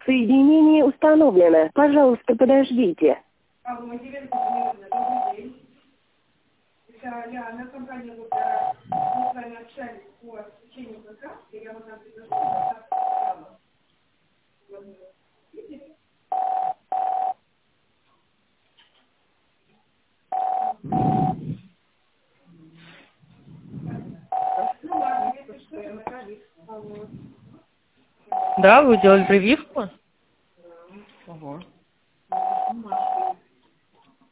Соединение установлено. Пожалуйста, подождите. Добрый день. Это я компания мы с вами общались по изучению покраски, я вам там предложила. Да, вы делали прививку? Ого.